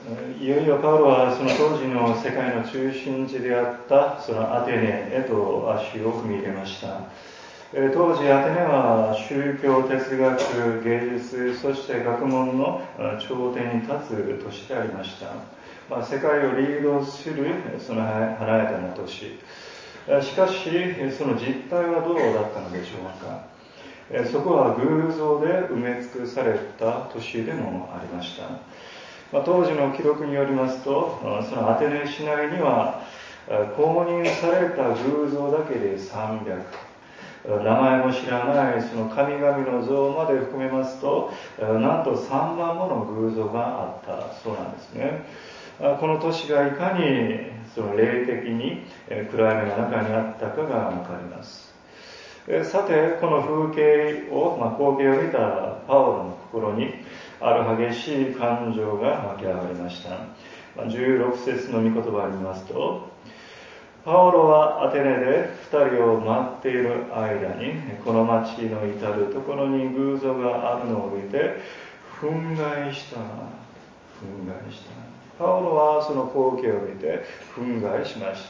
いよいよパウロはその当時の世界の中心地であったそのアテネへと足を踏み入れました。当時アテネは宗教、哲学、芸術、そして学問の頂点に立つ都市でありました。世界をリードするその華やかな都市。しかしその実態はどうだったのでしょうか。そこは偶像で埋め尽くされた都市でもありました。当時の記録によりますと、そのアテネ市内には公認された偶像だけで300、名前も知らないその神々の像まで含めますと、なんと3万もの偶像があったそうなんですね。この都市がいかにその霊的に暗闇の中にあったかがわかります。さて、この風景を、光景を見たパウロの心にある激しい感情が湧き上がりました。16節の御言葉を見ますと、パウロはアテネで2人を待っている間に、この町の至るところに偶像があるのを見て、憤慨した。パウロはその光景を見て憤慨しました。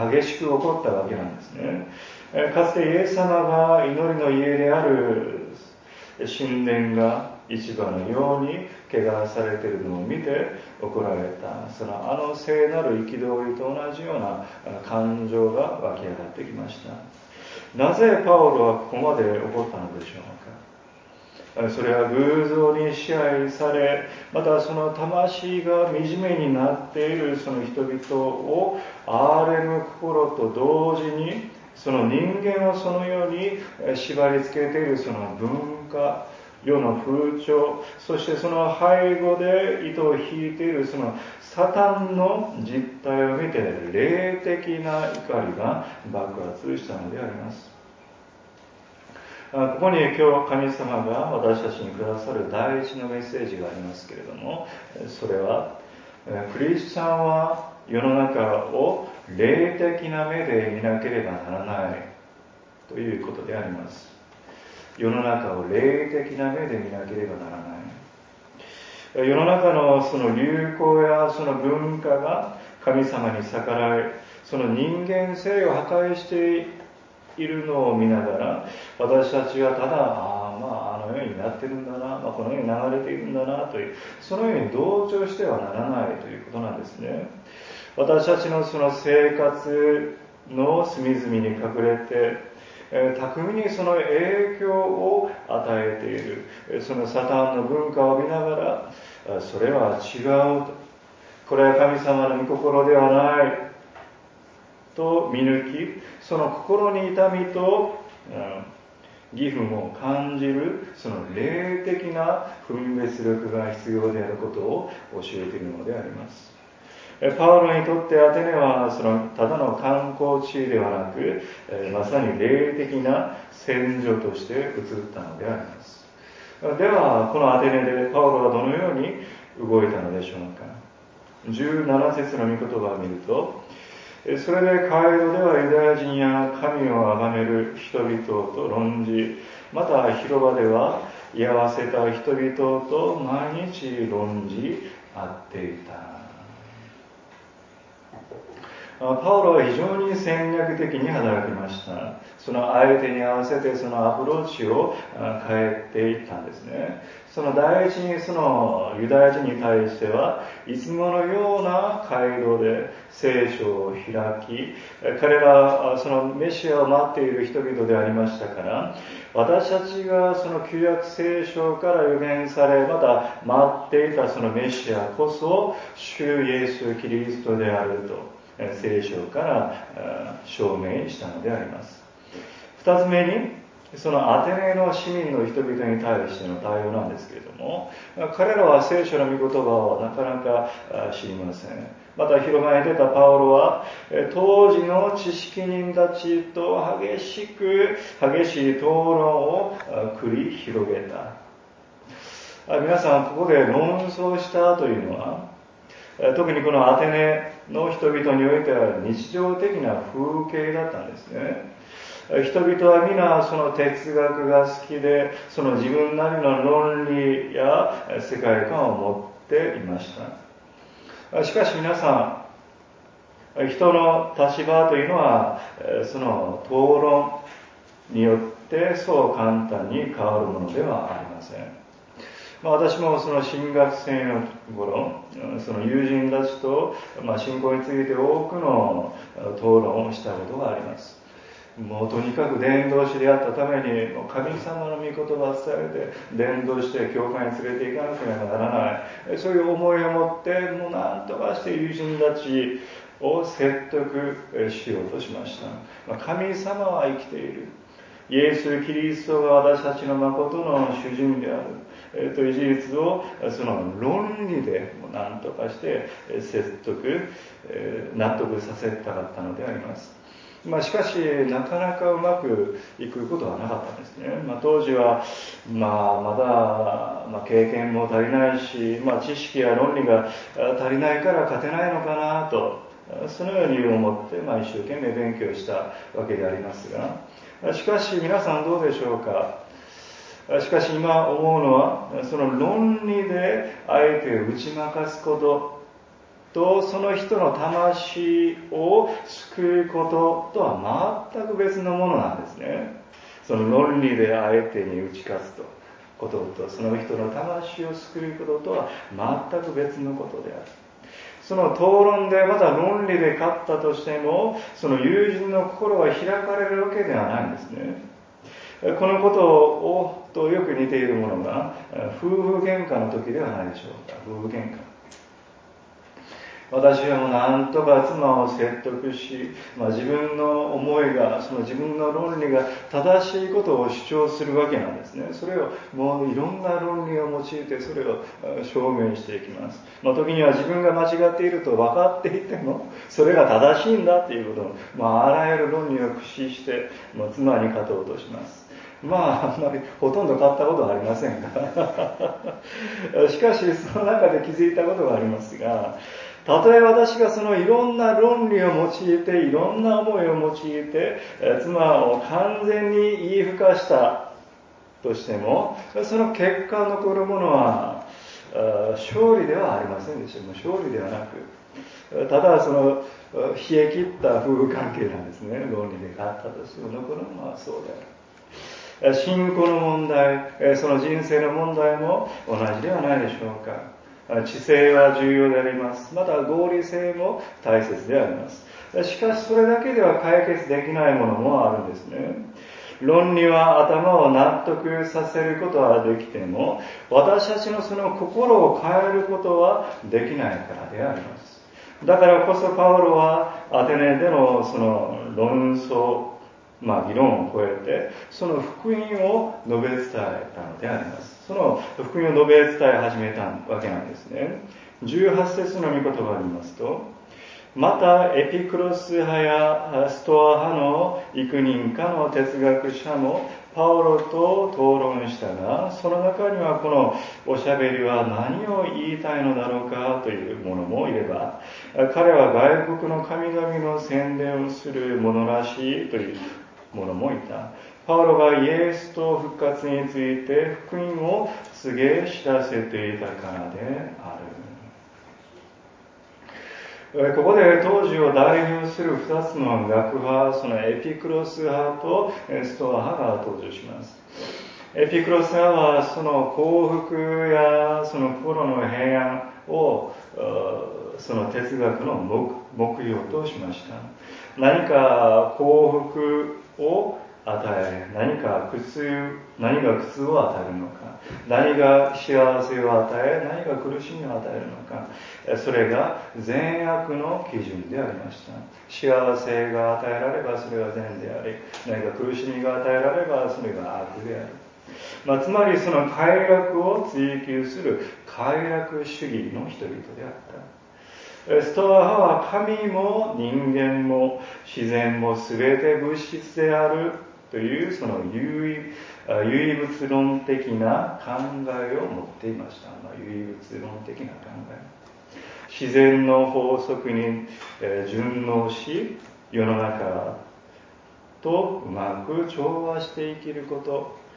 激しく怒ったわけなんですね。かつてイエス様が祈りの家である神殿が市場のように汚されているのを見て怒られた、そのあの聖なる憤りと同じような感情が湧き上がってきました。なぜパウロはここまで怒ったのでしょうか。それは偶像に支配され、またその魂が惨めになっているその人々を憐れむ心と同時に、その人間をそのように縛り付けているその文化、世の風潮、そしてその背後で糸を引いているそのサタンの実態を見て、霊的な怒りが爆発したのであります。ここに今日神様が私たちにくださる第一のメッセージがありますけれども、それはクリスチャンは世の中を霊的な目で見なければならないということであります。世の中を霊的な目で見なければならない。世の中のその流行やその文化が神様に逆らい、その人間性を破壊しているのを見ながら、私たちはただあのようになってるんだな、このように流れているんだなという、そのように同調してはならないということなんですね。私たちのその生活の隅々に隠れて、巧みにその影響を与えているそのサタンの文化を見ながら、それは違うと、これは神様の御心ではないと見抜き、その心に痛みと義憤を感じるその霊的な分別力が必要であることを教えているのであります。パウロにとってアテネはそのただの観光地ではなく、まさに霊的な戦場として移ったのであります。ではこのアテネでパウロはどのように動いたのでしょうか。17節の御言葉を見ると、それで街道ではユダヤ人や神を崇める人々と論じ、また広場では居合わせた人々と毎日論じ合っていた。パウロは非常に戦略的に働きました。その相手に合わせてそのアプローチを変えていったんですね。その第一にそのユダヤ人に対してはいつものような街道で聖書を開き、彼らはそのメシアを待っている人々でありましたから、私たちがその旧約聖書から預言され、また待っていたそのメシアこそ主イエス・キリストであると聖書から証明したのであります。二つ目に、そのアテネの市民の人々に対しての対応なんですけれども、彼らは聖書の御言葉をなかなか知りません。また広場に出たパウロは当時の知識人たちと激しい討論を繰り広げた。皆さん、ここで論争したというのは、特にこのアテネの人々においては日常的な風景だったんですね。人々は皆その哲学が好きで、その自分なりの論理や世界観を持っっていました。しかし皆さん、人の立場というのはその討論によってそう簡単に変わるものではありません。私もその新学生の頃、その友人たちと信仰について多くの討論をしたことがあります。もうとにかく伝道師であったために神様の御言葉を伝えて伝道して教会に連れて行かなければならない、そういう思いを持ってもう何とかして友人たちを説得しようとしました。神様は生きている、イエス・キリストが私たちの誠の主人であるという事実をその論理で何とかして説得、納得させたかったのであります。しかしなかなかうまくいくことはなかったんですね。当時はまだ経験も足りないし、知識や論理が足りないから勝てないのかなと、そのように思って一生懸命勉強したわけでありますが、しかし皆さんどうでしょうか。しかし今思うのは、その論理で相手を打ち負かすこととその人の魂を救うこととは全く別のものなんですね。その論理で相手に打ち勝つこととその人の魂を救うこととは全く別のことである。その討論でまた論理で勝ったとしても、その友人の心は開かれるわけではないんですね。このこととよく似ているものが夫婦喧嘩の時ではないでしょうか。夫婦喧嘩、私はもう何とか妻を説得し、自分の思いが、その自分の論理が正しいことを主張するわけなんですね。それをもういろんな論理を用いてそれを証明していきます。時には自分が間違っていると分かっていても、それが正しいんだということを、あらゆる論理を駆使して妻に勝とうとします。あんまりほとんど勝ったことはありませんがしかしその中で気づいたことがありますが、たとえ私がそのいろんな論理を用いて、いろんな思いを用いて妻を完全に言いふかしたとしても、その結果残るものは勝利ではありませんでした。勝利ではなく、ただその冷え切った夫婦関係なんですね。論理で勝ったとしても残るものはそうである。信仰の問題、その人生の問題も同じではないでしょうか。知性は重要であります。また合理性も大切であります。しかしそれだけでは解決できないものもあるんですね。論理は頭を納得させることはできても、私たちのその心を変えることはできないからであります。だからこそパウロはアテネでのその論争、議論を超えてその福音を述べ伝えたのであります。その福音を述べ伝え始めたわけなんですね。18節の御言葉を見ますと、またエピクロス派やストア派の幾人かの哲学者もパウロと討論したが、その中にはこのおしゃべりは何を言いたいのだろうかという者もいれば、彼は外国の神々の宣伝をする者らしいという者もいた。パウロがイエスと復活について福音を告げ知らせていたからである。ここで当時を代表する2つの学派、そのエピクロス派とストア派が登場します。エピクロス派はその幸福やその心の平安をその哲学の目標としました。何か幸福を与え、何が苦痛を与えるのか、何が幸せを与え、何が苦しみを与えるのか、それが善悪の基準でありました。幸せが与えられればそれが善であり、何か苦しみが与えられればそれが悪である。つまりその快楽を追求する快楽主義の人々であった。ストア派は神も人間も自然も全て物質であるというその唯物論的な考えを持っていました。唯物論的な考え。自然の法則に順応し、世の中とうまく調和して生きること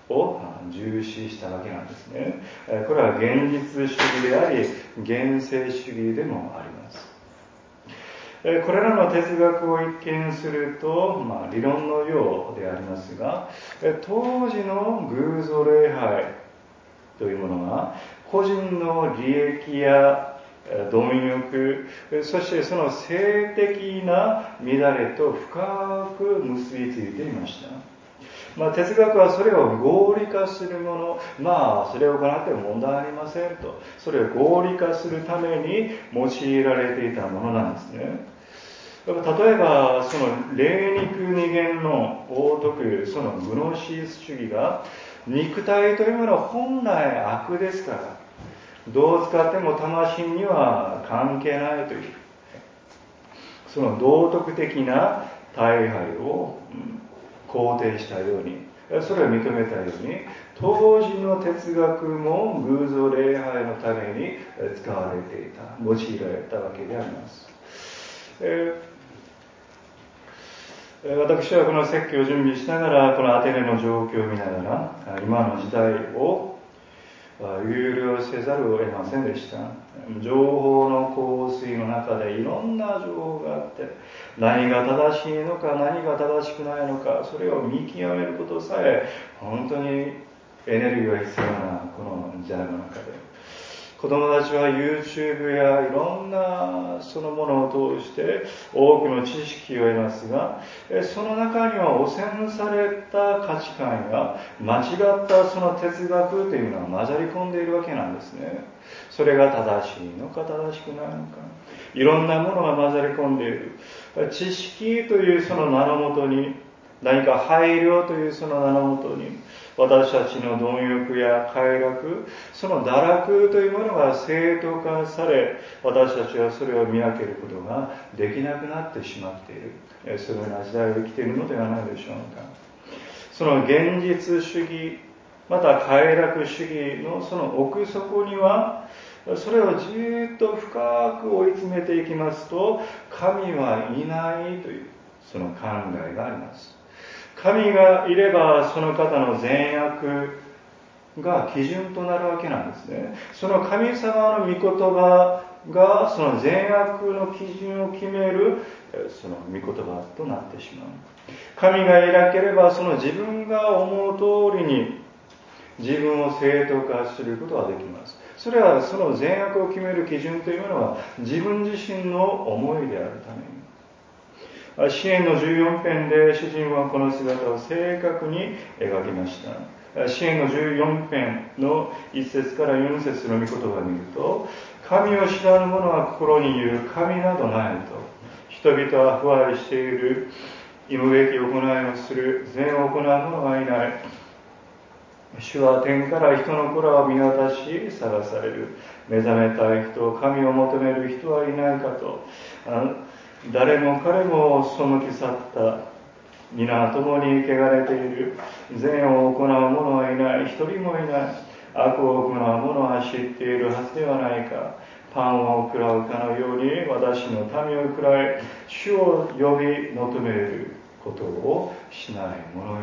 を重視したわけなんですね。これは現実主義であり、現世主義でもあります。これらの哲学を一見すると、理論のようでありますが、当時の偶像礼拝というものは、個人の利益や貪欲、そしてその性的な乱れと深く結びついていました。哲学はそれを合理化するもの、それを行っても問題ありませんと、それを合理化するために用いられていたものなんですね。例えば、その霊肉二元の王徳、そのグノシス主義が、肉体というものは本来悪ですから、どう使っても魂には関係ないという、その道徳的な大敗を肯定したように、それを認めたように、当時の哲学も偶像礼拝のために使われていた、用いられたわけであります。私はこの説教を準備しながら、このアテネの状況を見ながら、今の時代を有料せざるを得ませんでした。情報の洪水の中でいろんな情報があって、何が正しいのか何が正しくないのか、それを見極めることさえ本当にエネルギーが必要なこの時代の中で、子供たちは YouTube やいろんなそのものを通して多くの知識を得ますが、その中には汚染された価値観や間違ったその哲学というのが混ざり込んでいるわけなんですね。それが正しいのか正しくないのか、いろんなものが混ざり込んでいる。知識というその名のもとに、何か配慮というその名のもとに、私たちの貪欲や快楽、その堕落というものが正当化され、私たちはそれを見分けることができなくなってしまっている。そのような時代を生きているのではないでしょうか。その現実主義、また快楽主義のその奥底には、それをじっと深く追い詰めていきますと、神はいないというその考えがあります。神がいればその方の善悪が基準となるわけなんですね。その神様の御言葉がその善悪の基準を決めるその御言葉となってしまう。神がいなければその自分が思う通りに自分を正当化することができます。それはその善悪を決める基準というのは自分自身の思いであるために。詩篇の14編で詩人はこの姿を正確に描きました。詩篇の14編の1節から4節の御言葉を見ると、神を知らぬ者は心に言う、神などないと。人々は不愛している、忌むべき行いをする、善を行う者はいない。主は天から人の子らを見渡し探される。目覚めたい人、神を求める人はいないかと。誰も彼も背き去った。皆共に汚れている。善を行う者はいない。一人もいない。悪を行う者は知っているはずではないか。パンを食らうかのように私の民を食らい、主を呼び求めることをしない者よ。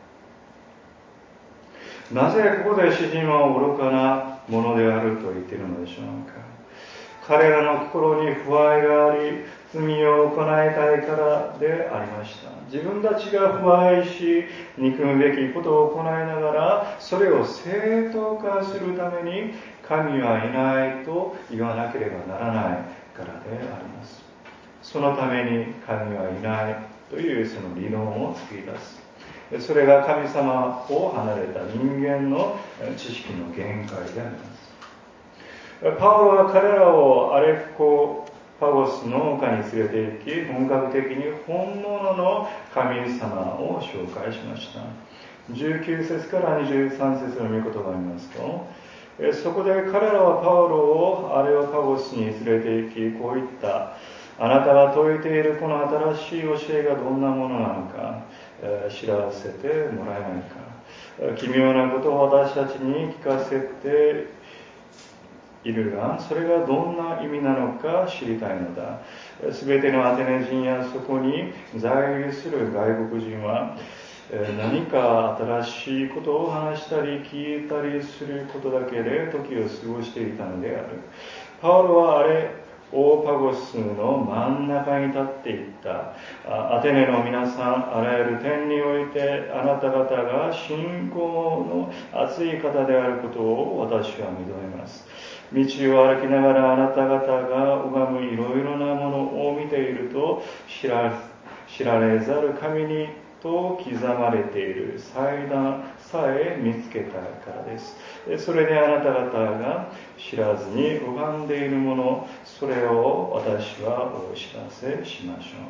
なぜここで詩人は愚かなものであると言っているのでしょうか。彼らの心に不愛があり、罪を行いたいからでありました。自分たちが不愛し、憎むべきことを行いながら、それを正当化するために、神はいないと言わなければならないからであります。そのために神はいないというその理論を作り出す。それが神様を離れた人間の知識の限界であります。パウロは彼らをアレッコパゴスの丘に連れて行き、本格的に本物の神様を紹介しました。19節から23節の御言葉を見ますと、そこで彼らはパウロをアレオパゴスに連れて行き、こう言った。あなたが説いているこの新しい教えがどんなものなのか、知らせてもらえないか。奇妙なことを私たちに聞かせているが、それがどんな意味なのか知りたいのだ。すべてのアテネ人やそこに在留する外国人は、 何か新しいことを話したり聞いたりすることだけで時を過ごしていたのである。パウロはオーパゴスの真ん中に立っていった。アテネの皆さん、あらゆる点においてあなた方が信仰の熱い方であることを私は認めます。道を歩きながらあなた方が拝むいろいろなものを見ていると、知られざる神にと刻まれている祭壇さえ見つけたからです。それであなた方が知らずに拝んでいるもの、それを私はお知らせしましょ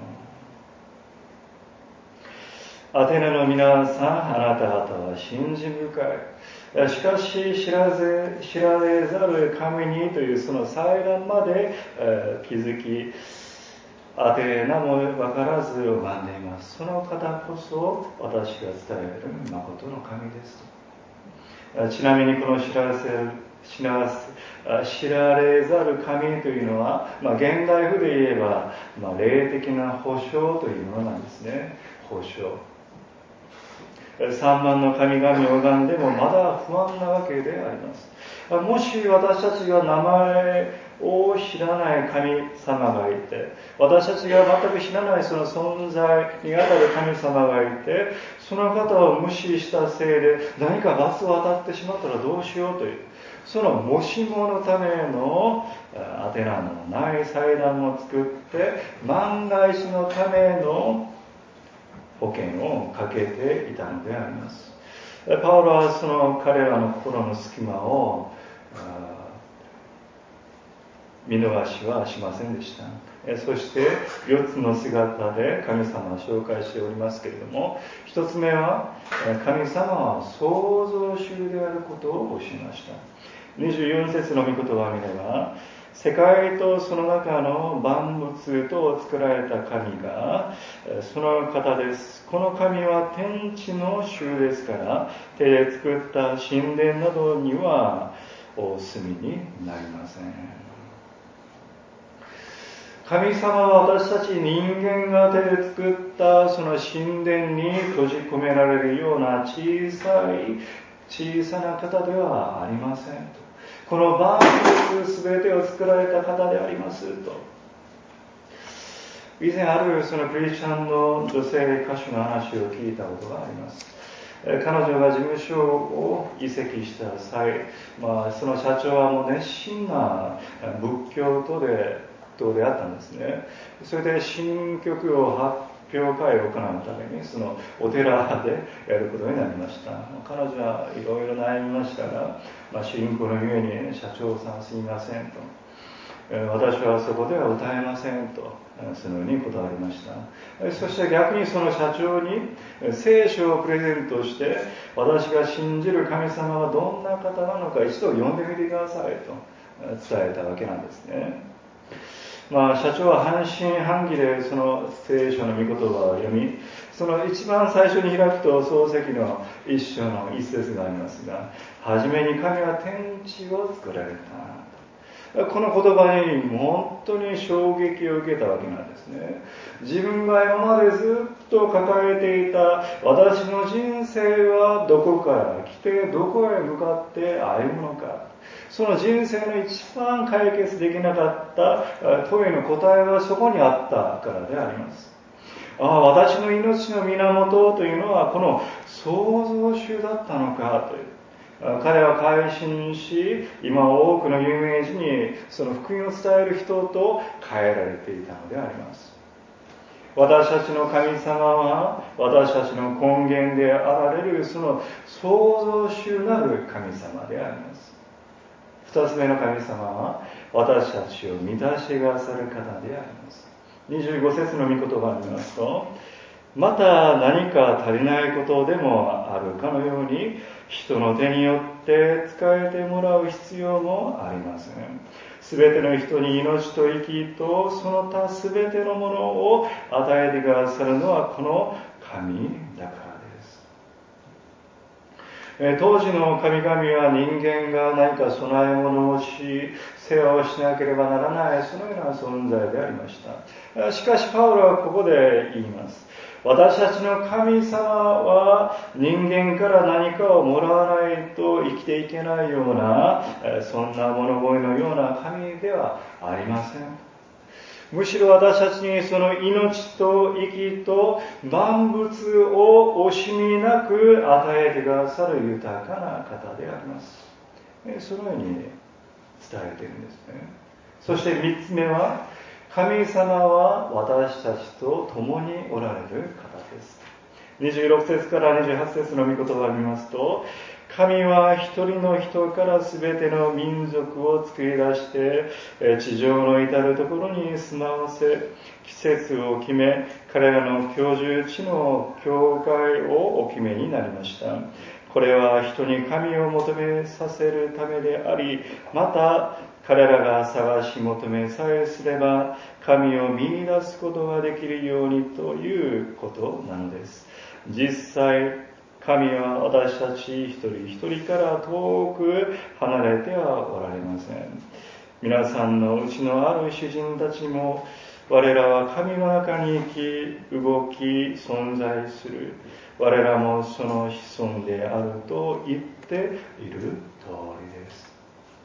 う。アテネの皆さん、あなた方は信心深い。しかし知られざる神にというその祭壇まで気づき、アテナも分からず拝んでいます。その方こそ私が伝える誠の神です。ちなみにこの知られざる神というのは、現代風で言えば、霊的な保証というものなんですね。保証。3万の神々を拝んでもまだ不安なわけであります。もし私たちが名前を知らない神様がいて、私たちが全く知らないその存在にあたる神様がいて、その方を無視したせいで何か罰を当たってしまったらどうしようという、そのもしものためのアテナのない祭壇を作って、万が一のための保険をかけていたのであります。パウロはその彼らの心の隙間を見逃しはしませんでした。そして4つの姿で神様を紹介しておりますけれども、1つ目は神様は創造主であることを教えました。24節の御言葉を見れば、世界とその中の万物と作られた神がその方です。この神は天地の主ですから、手で作った神殿などにはお住みになりません。神様は私たち人間が手で作ったその神殿に閉じ込められるような小さな方ではありませんと。この万物すべてを作られた方でありますと。以前あるそのクリスチャンの女性歌手の話を聞いたことがあります。彼女が事務所を移籍した際、その社長はもう熱心な仏教徒であったんですね。それで新曲を発表会を行うためにそのお寺でやることになりました。彼女はいろいろ悩みましたが、信仰のゆえに社長さんすみませんと、私はそこでは歌えませんとそのように断りました。そして逆にその社長に聖書をプレゼントして、私が信じる神様はどんな方なのか一度読んでみてくださいと伝えたわけなんですね。社長は半信半疑でその聖書の御言葉を読み、その一番最初に開くと漱石の一章の一節がありますが、はじめに神は天地を作られた。この言葉に本当に衝撃を受けたわけなんですね。自分が今までずっと抱えていた私の人生はどこから来てどこへ向かって歩むのか、その人生の一番解決できなかった問いの答えはそこにあったからであります。私の命の源というのはこの創造主だったのかという。彼は改心し、今多くの有名人にその福音を伝える人と変えられていたのであります。私たちの神様は私たちの根源であられるその創造主なる神様であります。二つ目の神様は私たちを満たしがさる方であります。25節の御言葉を見ますと、また何か足りないことでもあるかのように人の手によって仕えてもらう必要もありません。すべての人に命と生きとその他すべてのものを与えてくださるのはこの神だからです。当時の神々は人間が何か供え物をし世話をしなければならないそのような存在でありました。しかしパウロはここで言います。 私たちの神様は人間から何かをもらわないと生きていけないような、そんな物乞いのような神ではありません。むしろ私たちにその命と息と万物を惜しみなく与えてくださる豊かな方であります。そのように伝えているんですね。そして3つ目は、神様は私たちと共におられる方です。26節から28節の御言葉を見ますと、神は一人の人からすべての民族を作り出して、地上の至るところに住まわせ、季節を決め、彼らの居住地の境界をお決めになりました。これは人に神を求めさせるためであり、また彼らが探し求めさえすれば、神を見出すことができるようにということなのです。実際、神は私たち一人一人から遠く離れてはおられません。皆さんのうちのある主人たちも、我らは神の中に生き、動き、存在する。我らもその子孫であると言っている通りです。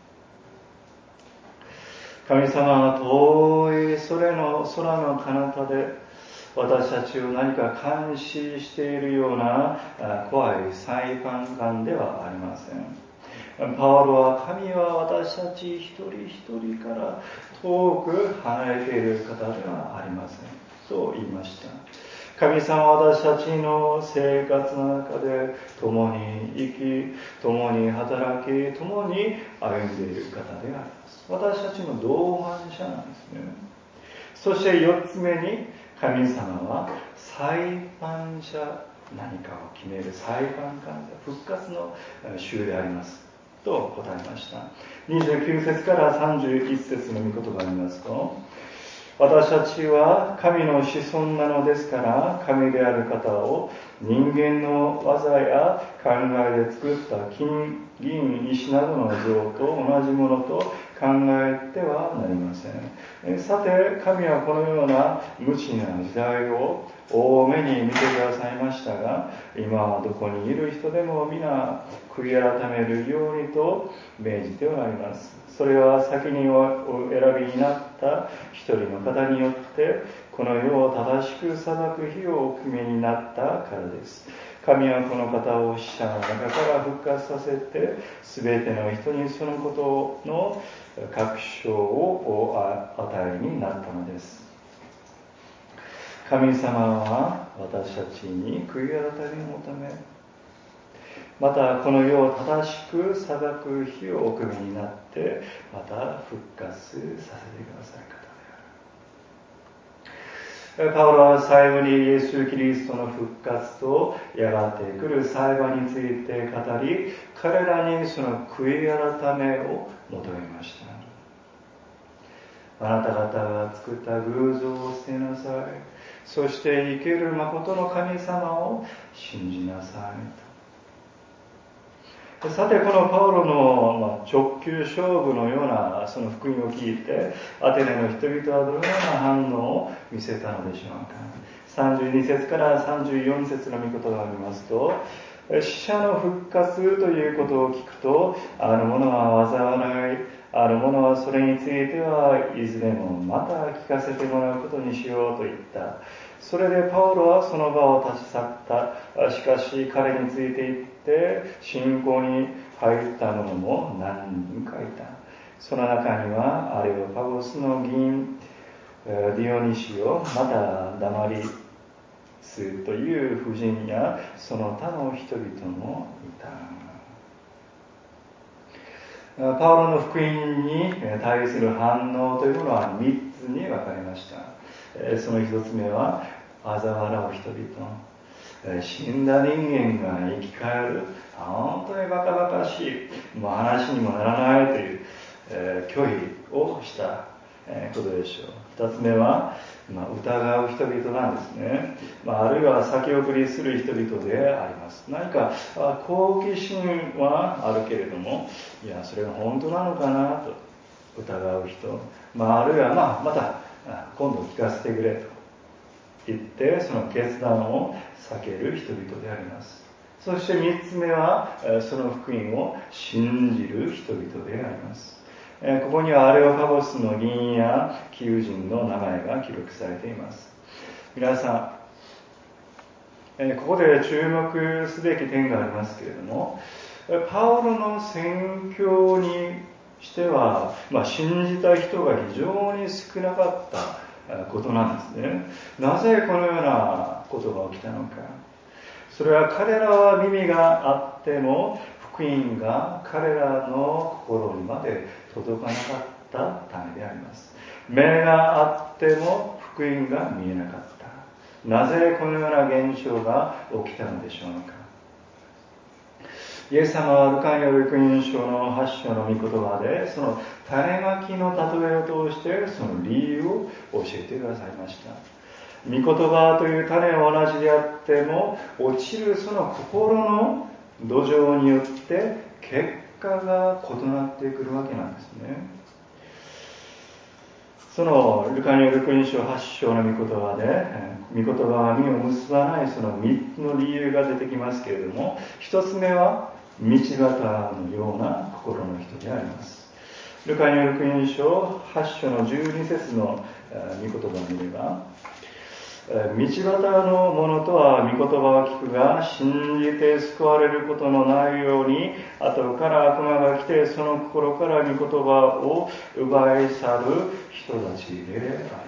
神様は遠い空の彼方で、私たちを何か監視しているような怖い裁判官ではありません。パウロは、神は私たち一人一人から遠く離れている方ではありません。そう言いました。神様は私たちの生活の中で共に生き、共に働き、共に歩んでいる方であります。私たちの同伴者なんですね。そして4つ目に、神様は裁判者、何かを決める裁判官、復活の主でありますと答えました。29節から31節の御言葉を見ますと、私たちは神の子孫なのですから、神である方を人間の技や考えで作った金、銀、石などの像と同じものと考えてはなりません。さて、神はこのような無知な時代を大目に見てくださいましたが、今はどこにいる人でも皆悔い改めるようにと命じております。それは先にお選びになった一人の方によってこの世を正しく裁く日をお決めになったからです。神はこの方を死者の中から復活させて、すべての人にそのことの確証をお与えになったのです。神様は私たちに悔い改めを求め、またこの世を正しく裁く日をお決めになって、また復活させてくださる方である。パウロは最後にイエス・キリストの復活とやがて来る裁判について語り、彼らにその悔い改めを求めました。あなた方が作った偶像を捨てなさい。そして生ける誠の神様を信じなさい。さて、このパウロの直球勝負のようなその福音を聞いて、アテネの人々はどのような反応を見せたのでしょうか。32節から34節の御言葉を見ますと、死者の復活ということを聞くと、ある者は災笑い、ある者はそれについてはいずれもまた聞かせてもらうことにしようと言った。それでパウロはその場を立ち去った。しかし彼について行って信仰に入った者も何人かいた。その中にはアレオパゴスの議員ディオニシオ、またダマリスという婦人やその他の人々もいた。パウロの福音に対する反応というものは3つに分かれました。その1つ目は、嘲笑う人々、死んだ人間が生き返る、本当にバカバカしい、もう話にもならないという、拒否をしたことでしょう。2つ目は、疑う人々なんですね。あるいは先送りする人々であります。何か好奇心はあるけれども、いやそれが本当なのかなと疑う人、あるいはまた今度聞かせてくれと言ってその決断を避ける人々であります。そして3つ目はその福音を信じる人々であります。ここにはアレオパゴスの議員や貴人の名前が記録されています。皆さん、ここで注目すべき点がありますけれども、パウロの宣教にしては、信じた人が非常に少なかったことなんですね。なぜこのようなことが起きたのか。それは彼らは耳があっても福音が彼らの心にまで届かなかったためであります。目があっても福音が見えなかった。なぜこのような現象が起きたのでしょうか。イエス様はルカによる福音書の8章の御言葉で、その種まきの例えを通してその理由を教えてくださいました。御言葉という種は同じであっても、落ちるその心の土壌によって結果が異なってくるわけなんですね。そのルカによる福音書8章の御言葉で、御言葉は実を結ばないその3つの理由が出てきますけれども、1つ目は道端のような心の人であります。ルカによる福音書8章の12節の御言葉を見れば、道端の者とは御言葉を聞くが信じて救われることのないように、後から悪魔が来てその心から御言葉を奪い去る人たちで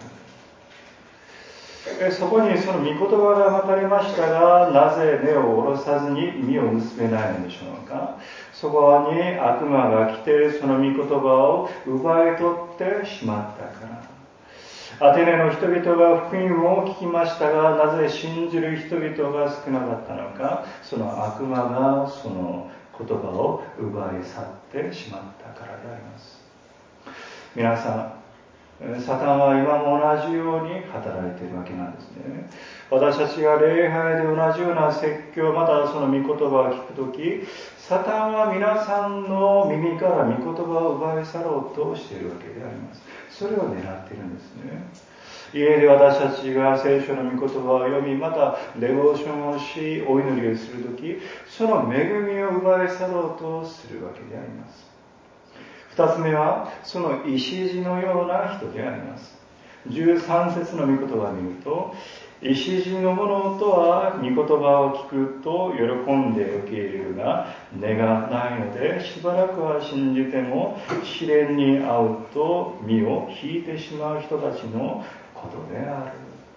ある。そこにその御言葉がまかれましたが、なぜ根を下ろさずに実を結べないのでしょうか。そこに悪魔が来てその御言葉を奪い取ってしまったから。アテネの人々が福音を聞きましたが、なぜ信じる人々が少なかったのか。その悪魔がその言葉を奪い去ってしまったからであります。皆さん、サタンは今も同じように働いているわけなんですね。私たちが礼拝で同じような説教、またその御言葉を聞くとき、サタンは皆さんの耳から御言葉を奪い去ろうとしているわけであります。それを狙っているんですね。家で私たちが聖書の御言葉を読み、またデボーションをし、お祈りをするとき、その恵みを奪い去ろうとするわけであります。二つ目は、その石地のような人であります。13節の御言葉を見ると、石地の者とは御言葉を聞くと喜んで受け入れるが、根がないのでしばらくは信じても試練に遭うと身を引いてしまう人たちのことである。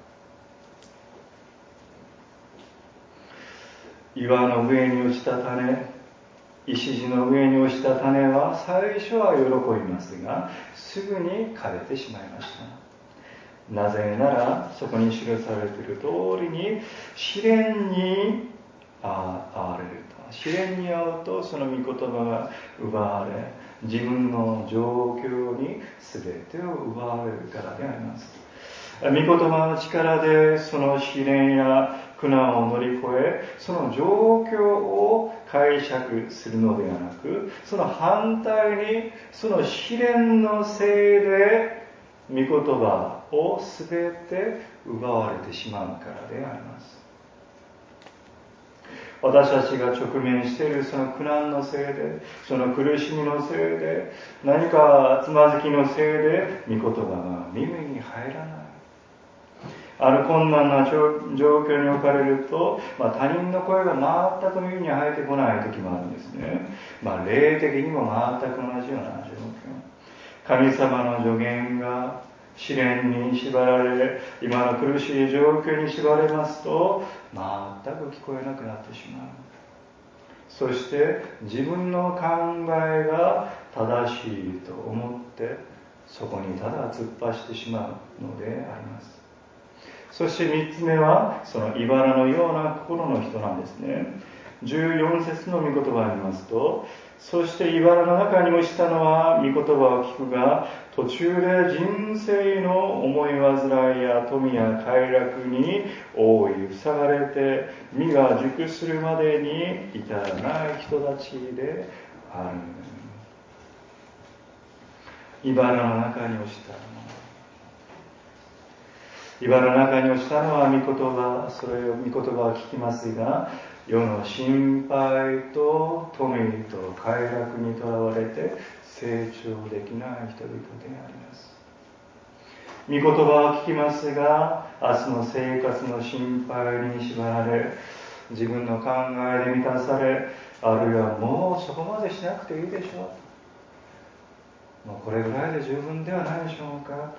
岩の上に落ちた種、石地の上に落ちた種は最初は喜びますが、すぐに枯れてしまいました。なぜなら、そこに記されている通りに、試練に遭われると。試練に遭うと、その御言葉が奪われ、自分の状況に全てを奪われるからであります。御言葉の力で、その試練や苦難を乗り越え、その状況を解釈するのではなく、その反対に、その試練のせいで、御言葉をすべて奪われてしまうからであります。私たちが直面しているその苦難のせいで、その苦しみのせいで、何かつまずきのせいで、御言葉が耳に入らない。ある困難な状況に置かれると、他人の声が全く耳に入ってこない時もあるんですね。霊的にも全く同じような状況。神様の助言が試練に縛られ、今の苦しい状況に縛られますと、全く聞こえなくなってしまう。そして自分の考えが正しいと思って、そこにただ突っ走ってしまうのであります。そして3つ目は、その茨のような心の人なんですね。14節の御言葉を見ますと、そして茨の中に落ちたのは御言葉を聞くが、途中で人生の思い煩いや富や快楽に覆い塞がれて、実が熟するまでに至らない人たちである。茨の中に落ちたもの。 岩の中に落ちたのは御言葉、それを御言葉を聞きますが、世の心配と富と快楽にとらわれて成長できない人々であります。御言葉を聞きますが、明日の生活の心配に縛られ、自分の考えで満たされ、あるいはもうそこまでしなくていいでしょう、もうこれぐらいで十分ではないでしょうか、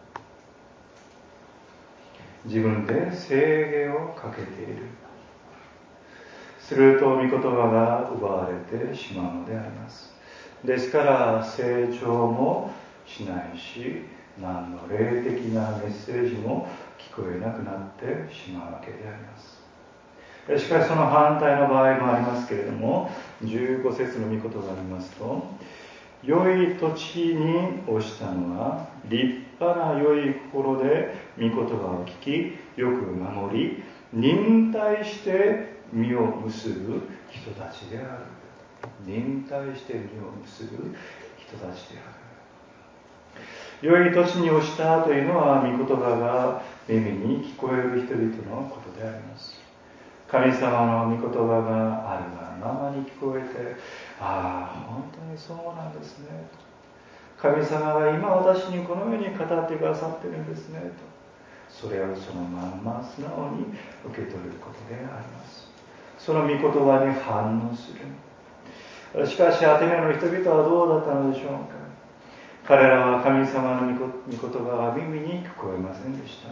自分で制限をかけている。すると御言葉が奪われてしまうのであります。ですから成長もしないし、何の霊的なメッセージも聞こえなくなってしまうわけであります。しかしその反対の場合もありますけれども、15節の御言葉を見ますと、良い土地に落ちたのは立派な良い心で御言葉を聞き、よく守り、忍耐して実を結ぶ人たちである。忍耐して実を結ぶ人たちである。良い土地に落ちたというのは、御言葉が耳に聞こえる人々のことであります。神様の御言葉があるがままに聞こえて、ああ、本当にそうなんですね。神様が今私にこのように語ってくださってるんですねと、それをそのまんま素直に受け取ることであります。その御言葉に反応する。しかしアテネの人々はどうだったのでしょうか。彼らは神様の御言葉が耳に聞こえませんでした。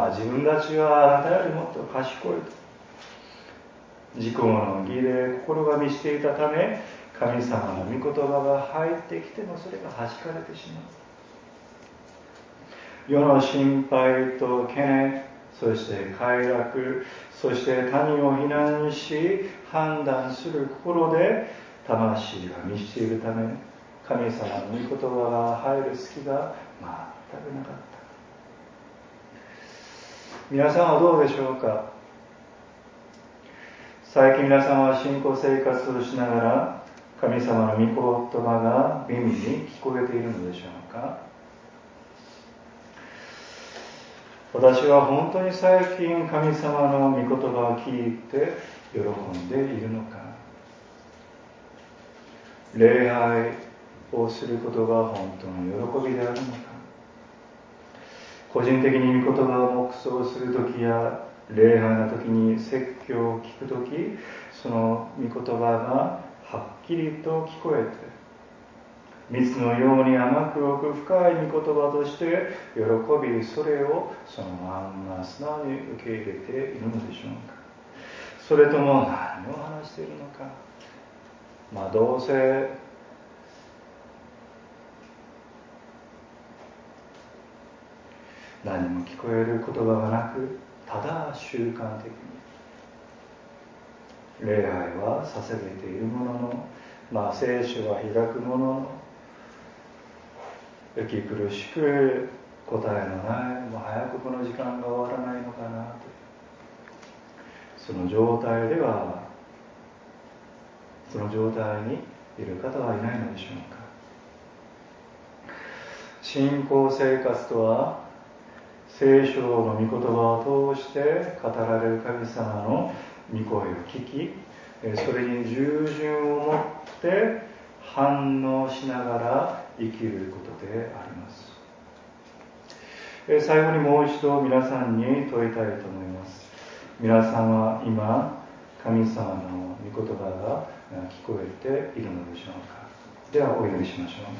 自分たちはあなたよりもっと賢いと、自己の義で心が満ちていたため、神様の御言葉が入ってきてもそれが弾かれてしまう。世の心配と懸念、そして快楽、そして他人を非難し判断する心で魂が満ちているため、神様の御言葉が入る隙が全くなかった。皆さんはどうでしょうか。最近皆さんは信仰生活をしながら神様の御言葉が耳に聞こえているのでしょうか。私は本当に最近神様の御言葉を聞いて喜んでいるのか。礼拝をすることが本当の喜びであるのか。個人的に御言葉を黙想するときや礼拝の時に説教を聞くとき、その御言葉がはっきりと聞こえて、蜜のように甘く奥深い御言葉として喜び、それをそのまんま素直に受け入れているのでしょうか。それとも何を話しているのか。どうせ何も聞こえる言葉がなく、ただ習慣的に礼拝は捧げているものの、聖書は開くものの、息苦しく答えのない、もう早くこの時間が終わらないのかなと、その状態にいる方はいないのでしょうか。信仰生活とは、聖書の御言葉を通して語られる神様の御声を聞き、それに従順を持って反応しながら生きることであります。最後にもう一度皆さんに問いたいと思います。皆さんは今神様の御言葉が聞こえているのでしょうか。ではお祈りしましょ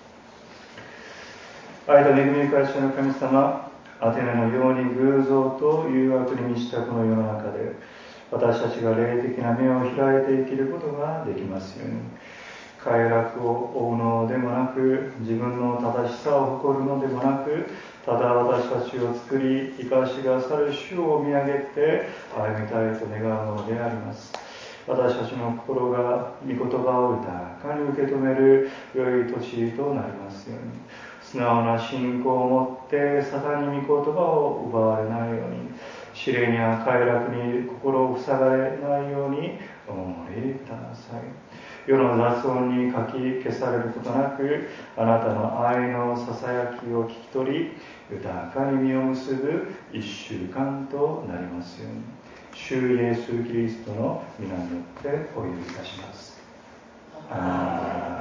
う。愛と恵み深い主の神様、アテネのように偶像と誘惑に満ちたこの世の中で、私たちが霊的な目を開いて生きることができますように、快楽を追うのでもなく、自分の正しさを誇るのでもなく、ただ私たちを作り生かしくださる主を見上げて歩みたいと願うものであります。私たちの心が御言葉を豊かに受け止める良い土地となりますように、素直な信仰を持ってサタンに御言葉を奪われないように、試練や快楽に心を塞がれないようにお守りください。 世の雑音にかき消されることなく、あなたの愛のささやきを聞き取り、豊かに実を結ぶ一週間となりますように、主イエス・キリストの皆によってお祈りいたします。アーメン。